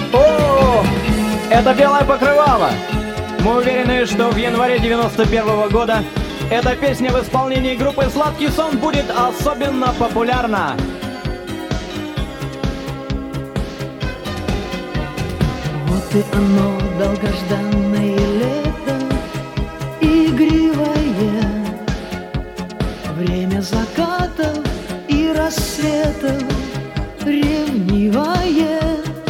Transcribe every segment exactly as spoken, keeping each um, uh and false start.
О, это белое покрывало. Мы уверены, что в январе девяносто первого года эта песня в исполнении группы «Сладкий сон» будет особенно популярна. Вот и оно, долгожданное лето, игривое, время закатов и рассветов, ревнивое.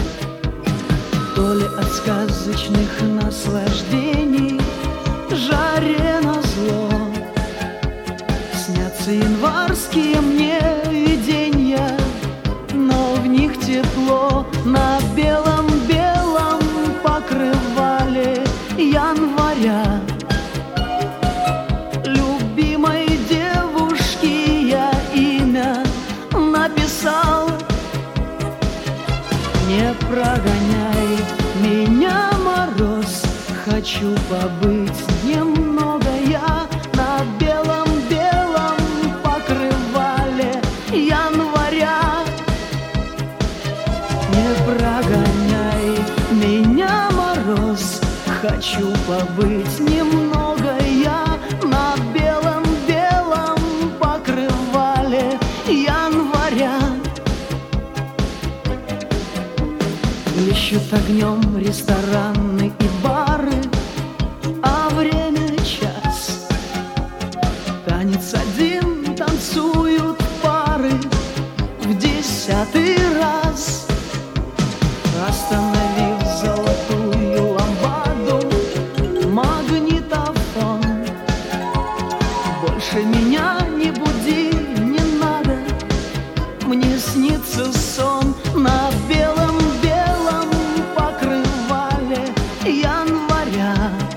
То ли от сказочных наслаждений жаре назло снятся январские мне виденья, но в них тепло на белом-белом покрывале января. Любимой девушке я имя написал. Не прогоняй меня, мороз, хочу побыть немного я на белом-белом покрывале января. Не прогоняй меня, мороз, хочу побыть немного я на белом-белом покрывале января. Блещут огнем рестораны и бары, а время час. Танец один танцуют пары в десятый раз. Остановив золотую лампаду магнитофон, больше меня не буди, не надо, мне снится сон на белом-белом покрывале января.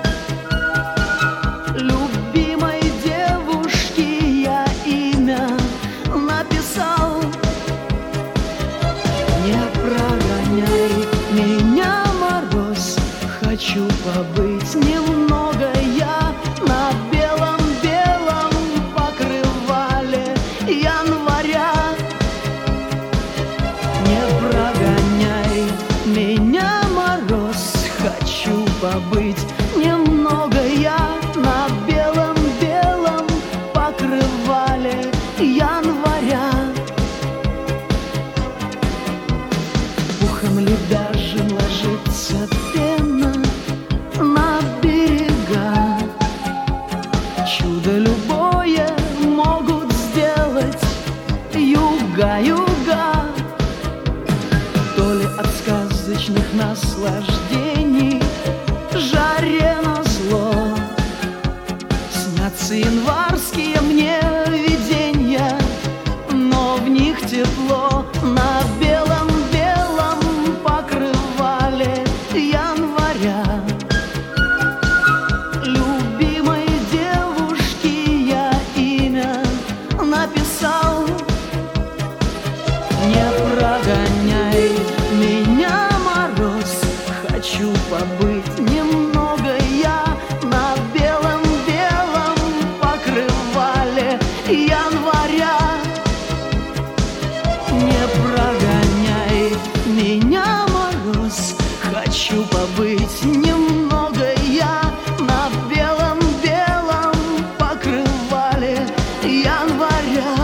Любимой девушке я имя написал. Не прогоняй меня, мороз, хочу побыть немного я на белом-белом покрывале января. Не прогоняй меня, мороз, хочу побыть немного я на белом-белом покрывале января. Пухом лебяжьим ложится пена на берега. Чудо любое могут сделать юга-юга. То ли от сказочных наслаждений жаре назло снятся январские мне виденья, но в них тепло на белом-белом покрывале января. Любимой девушке я имя написал. Не прогоняй меня, мороз, хочу побыть немного я на белом-белом покрывале января. Не прогоняй меня, мороз, хочу побыть немного я на белом-белом покрывале января.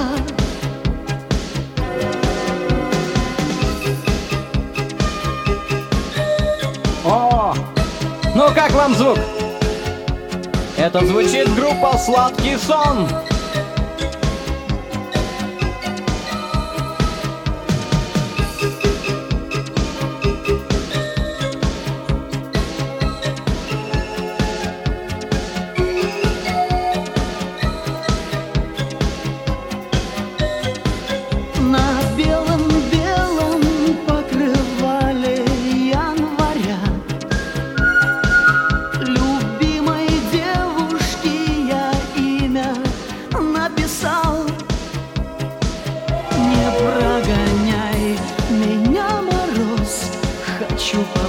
О, ну как вам звук? Это звучит группа «Сладкий сон». На белом-белом покрывале января. Любимой девушке я имя написал. Не прогоняй меня, мороз, хочу побыть